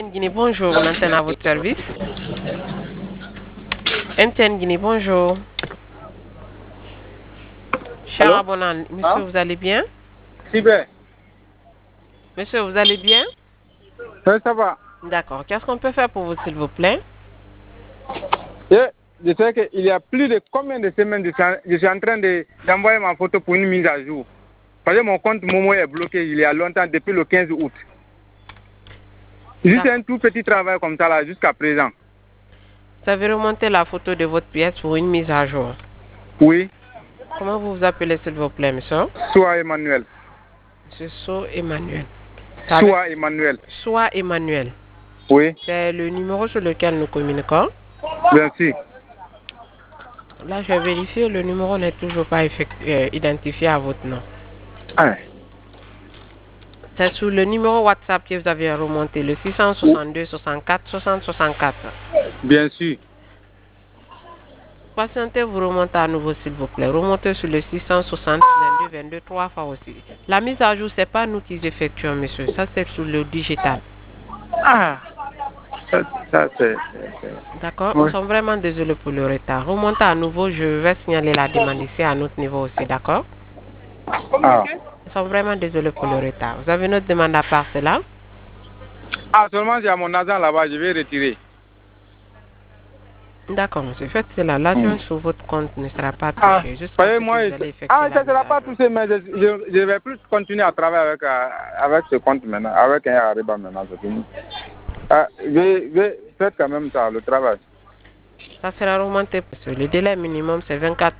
Guinée, bonjour, on antenne à votre service. MTN Guinée, bonjour. Cher Allô? abonnant, monsieur, Ah? vous allez bien? Super. Monsieur, vous allez bien? Oui, ça va. D'accord. Qu'est-ce qu'on peut faire pour vous, s'il vous plaît? Je sais qu'il y a plus de combien de semaines je suis en train d'envoyer ma photo pour une mise à jour. Parce que mon compte Momo est bloqué il y a longtemps, depuis le 15 août. Juste un tout petit travail comme ça là, jusqu'à présent. Vous avez remonté la photo de votre pièce pour une mise à jour. Oui. Comment vous vous appelez, s'il vous plaît, monsieur? Soit Emmanuel. Monsieur So Emmanuel. Soit Emmanuel. Soit Emmanuel. Oui. C'est le numéro sur lequel nous communiquons. Bien sûr. Là, je vais vérifier, le numéro n'est toujours pas identifié à votre nom. Ah. C'est sur le numéro WhatsApp que vous avez remonté, le 662 64 60 64. Bien sûr. Patientez, vous remontez à nouveau, s'il vous plaît. Remontez sur le 660 22 22 3 fois aussi. La mise à jour, c'est pas nous qui effectuons, monsieur. Ça, c'est sur le digital. Ah. Ça c'est. D'accord? Oui. Nous sommes vraiment désolés pour le retard. Remontez à nouveau, je vais signaler la demande ici à notre niveau aussi, d'accord? Ah. Nous sommes vraiment désolés pour le retard. Vous avez notre demande à part cela? Ah, seulement j'ai mon argent là-bas, je vais retirer. D'accord, monsieur. Faites cela. L'argent sur votre compte ne sera pas Ah, touché jusqu'à ce que moi, vous allez effectuer la ça ne mise sera à pas jour. touché, mais je vais plus continuer à travailler avec ce compte maintenant, avec un Ariba maintenant, c'est fini. Ah, faites quand même ça, le travail. Ça sera remonté, monsieur. Le délai minimum, c'est 24